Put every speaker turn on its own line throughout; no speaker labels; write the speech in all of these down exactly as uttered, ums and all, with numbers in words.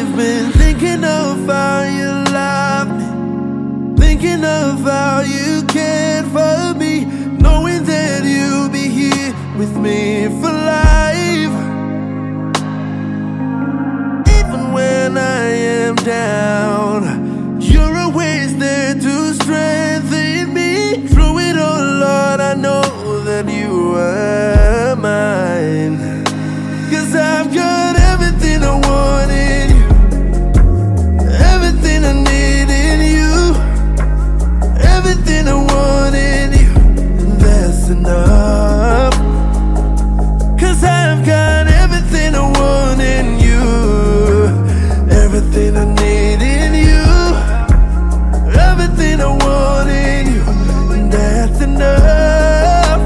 I've been thinking of how you love me, thinking of how you cared for me, knowing that you'll be here with me for life. Even when I am down, you're always there to strengthen me. Through it all, Lord, I know that you are mine. 'Cause I've got everything I want in you, everything I need in you, everything I want in you, and that's enough. 'Cause I've got everything I want in you, everything I need in you, everything I want in you, and that's enough.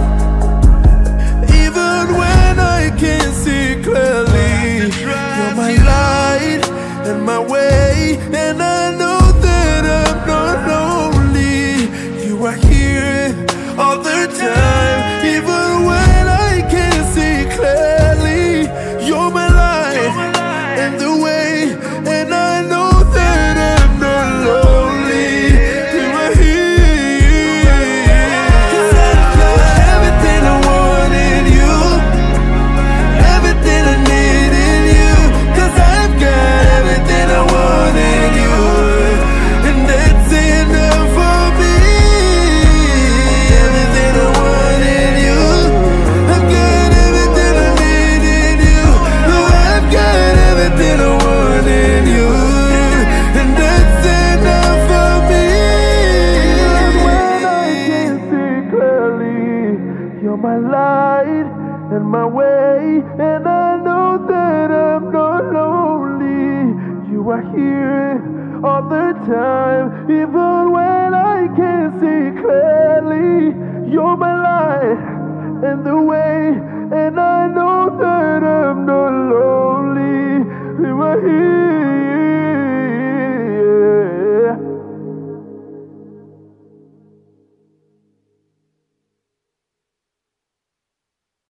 Even when I can't see clearly, you're my light and my way, and I know that I'm not lonely. You are here all the time. Even when I can't see clearly, you're my light and the way, and I know that I'm not lonely. You are here. 'Cause I've got everything I want in you, everything I need in you. 'Cause I've got everything I want in you, and that's enough for me. Everything I want in you, I've got everything I need in you. Oh, I've got everything I want in you, and that's enough for me. When I can't see clearly, you're my light and my way, and I know that I'm not lonely. You are here all the time. Even when I can't see clearly, you're my light and the way, and I know that I'm not lonely. You are here.